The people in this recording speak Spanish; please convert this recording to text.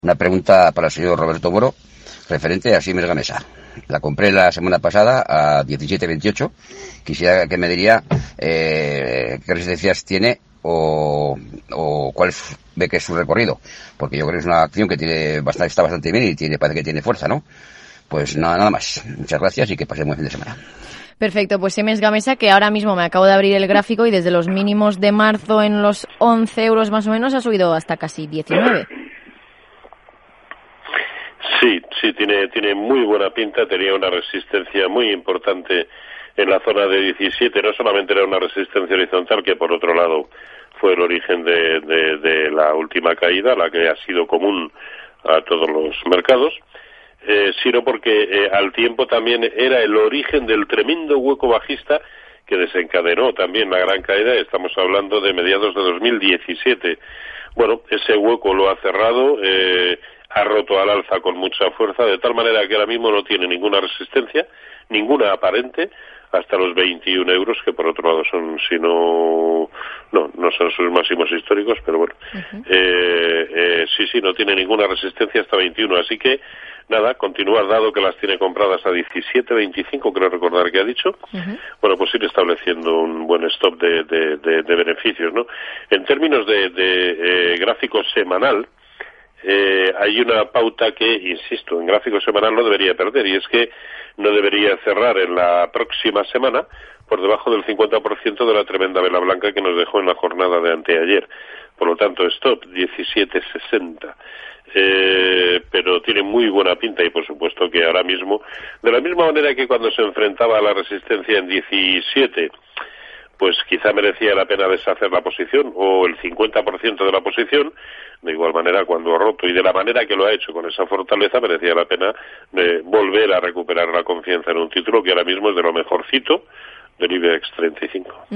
Una pregunta para el señor Roberto Moro, referente a Siemens Gamesa. La compré la semana pasada a 17,28. Quisiera que me diría qué resistencias tiene o cuál ve que es su recorrido, porque yo creo que es una acción que está bastante bien y parece que tiene fuerza, ¿no? Pues nada más. Muchas gracias y que pasen buen fin de semana. Perfecto, pues Siemens Gamesa, que ahora mismo me acabo de abrir el gráfico y desde los mínimos de marzo en los 11 euros más o menos ha subido hasta casi 19. Sí, tiene muy buena pinta, tenía una resistencia muy importante en la zona de 17, no solamente era una resistencia horizontal, que por otro lado fue el origen de la última caída, la que ha sido común a todos los mercados, sino porque al tiempo también era el origen del tremendo hueco bajista que desencadenó también la gran caída. Estamos hablando de mediados de 2017. Bueno, ese hueco lo ha cerrado, ha roto al alza con mucha fuerza, de tal manera que ahora mismo no tiene ninguna resistencia, ninguna aparente, hasta los 21 euros, que por otro lado son, si no son sus máximos históricos, pero bueno, sí, no tiene ninguna resistencia hasta 21, así que nada, continuar, dado que las tiene compradas a 17,25, creo recordar que ha dicho, bueno, pues ir estableciendo un buen stop de beneficios, ¿no? En términos de gráfico semanal, hay una pauta que, insisto, en gráfico semanal no debería perder, y es que no debería cerrar en la próxima semana por debajo del 50% de la tremenda vela blanca que nos dejó en la jornada de anteayer. Por lo tanto, stop 17,60. Pero tiene muy buena pinta y por supuesto que ahora mismo, de la misma manera que cuando se enfrentaba a la resistencia en 17, pues quizá merecía la pena deshacer la posición o el 50% de la posición, de igual manera cuando ha roto y de la manera que lo ha hecho con esa fortaleza, merecía la pena volver a recuperar la confianza en un título que ahora mismo es de lo mejorcito del IBEX 35.